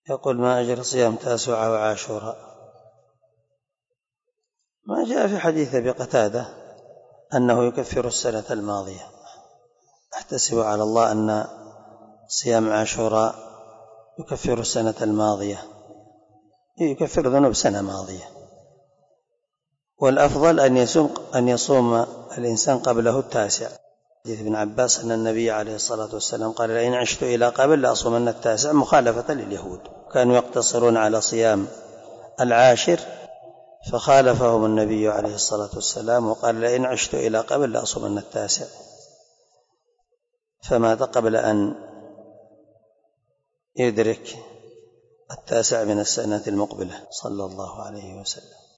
يقول: ما أجر صيام تاسوعة وعاشوراء؟ ما جاء في حديث أبي قتادة أنه يكفر السنة الماضية. أحتسب على الله أن صيام عاشوراء يكفر السنة الماضية، يكفر ذنوب سنة ماضية. والأفضل أن يصوم الإنسان قبله التاسع. حديث ابن عباس أن النبي عليه الصلاة والسلام قال: لئن عشت إلى قبل لأصومن التاسع، مخالفة لليهود، كانوا يقتصرون على صيام العاشر، فخالفهم النبي عليه الصلاة والسلام وقال: لئن عشت إلى قبل لأصومن التاسع، فمات قبل أن يدرك التاسع من السنة المقبلة، صلى الله عليه وسلم.